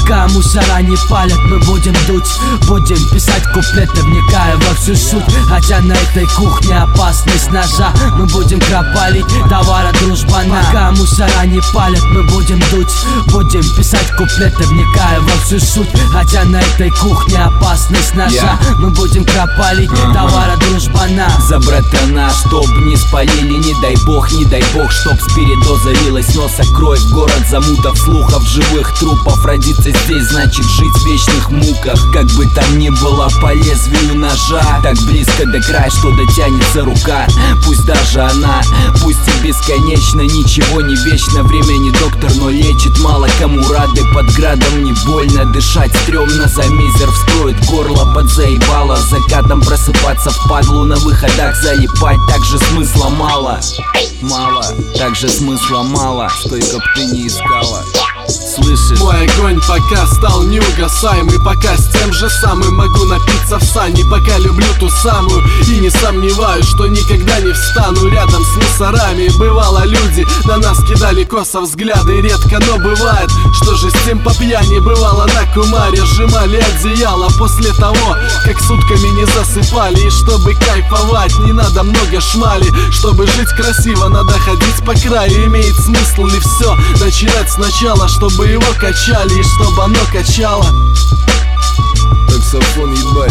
Пока мусора не палят, мы будем дуть. Будем писать куплеты, вникая во всю суть. Хотя на этой кухне опасность ножа. Мы будем кропалить товара дружбана. Пока мусора не палят, мы будем дуть. Будем писать куплеты, вникая во всю суть. Хотя на этой кухне опасность ножа. Мы будем кропалить товара дружбана. За братана, чтоб не спалили, не дай бог, чтоб с передоза лилась носа кровь. Город замутов, слухов, живых трупов. Родиться здесь значит жить в вечных муках. Как бы там ни было по лезвию ножа, так близко до края, что дотянется рука. Пусть даже она, пусть и бесконечно, ничего не вечно. Время не доктор, но лечит. Мало кому рады, под градом не больно дышать. Стрёмно, за мизер вскроет горло, подзаебало. Закатом просыпаться впадлу, на выходах залипать. Также смысла мало, также смысла мало. Сколько б ты не искала, слышишь? Мой огонь пока стал неугасаемый. Пока с тем же самым могу напиться в сани. Пока люблю ту самую и не сомневаюсь, что никогда не встану рядом с мусорами. Бывало, люди на нас кидали косо взгляды. Редко, но бывает, что же с тем по пьяни. Бывало, на кумаре сжимали одеяло после того, как сутками не засыпали. И чтобы кайфовать, не надо много шмали. Чтобы жить красиво, надо ходить по краю. Имеет смысл ли все начинать сначала, чтобы его качали и чтобы оно качало? Таксофон ебать.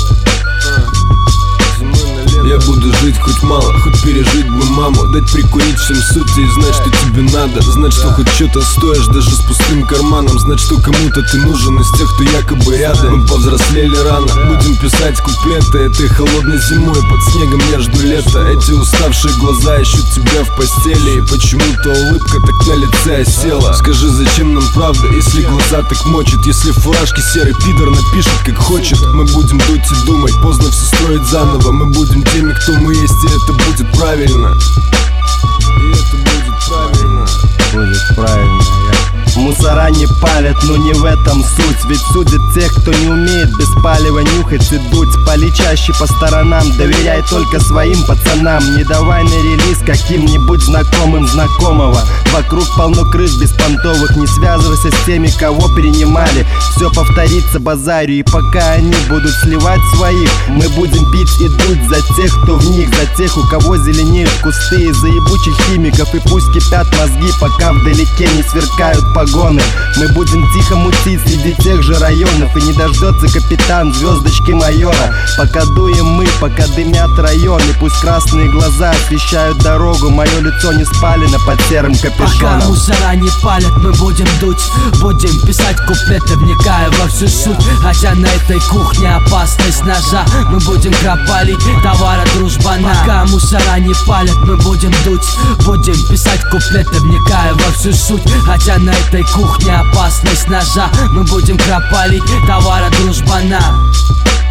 Я буду жить хоть мало, хоть пережить бы маму. Дать прикурить всем сути и знать, что тебе надо. Знать, что хоть что-то стоишь, даже с пустым карманом. Знать, что кому-то ты нужен из тех, кто якобы рядом. Мы повзрослели рано, будем писать куплеты этой холодной зимой под снегом между лета. Эти уставшие глаза ищут тебя в постели, и почему-то улыбка так на лице осела. Скажи, зачем нам правда, если глаза так мочат? Если в фуражке серый пидор напишет как хочет. Мы будем дуть и думать, поздно все строить заново. Мы будем теми, кто мы есть, и это будет правильно. И это будет правильно. Будет правильно. Мусора не палят, но не в этом суть. Ведь судят тех, кто не умеет без палева нюхать и дуть. Пали чаще по сторонам, доверяй только своим пацанам. Не давай на релиз каким-нибудь знакомым знакомого. Вокруг полно крыс беспонтовых. Не связывайся с теми, кого перенимали. Все повторится, базарю. И пока они будут сливать своих, мы будем пить и дуть за тех, кто в них. За тех, у кого зеленеют кусты из-за ебучих химиков. И пусть кипят мозги, пока вдалеке не сверкают погоды. Мы будем тихо мутить среди тех же районов. И не дождется капитан звездочки майора. Пока дуем мы, пока дымят районы. Пусть красные глаза освещают дорогу. Мое лицо не спалено под серым капюшоном. Пока мусора не палят, мы будем дуть. Будем писать куплеты, вникая во всю суть. Хотя на этой кухне опасность ножа. Мы будем кропалить товара дружбана. Пока мусора не палят, мы будем дуть. Будем писать куплеты, вникая во всю суть. Хотя на этой кухне опасность ножа. Мы будем кропалить товара дружбана.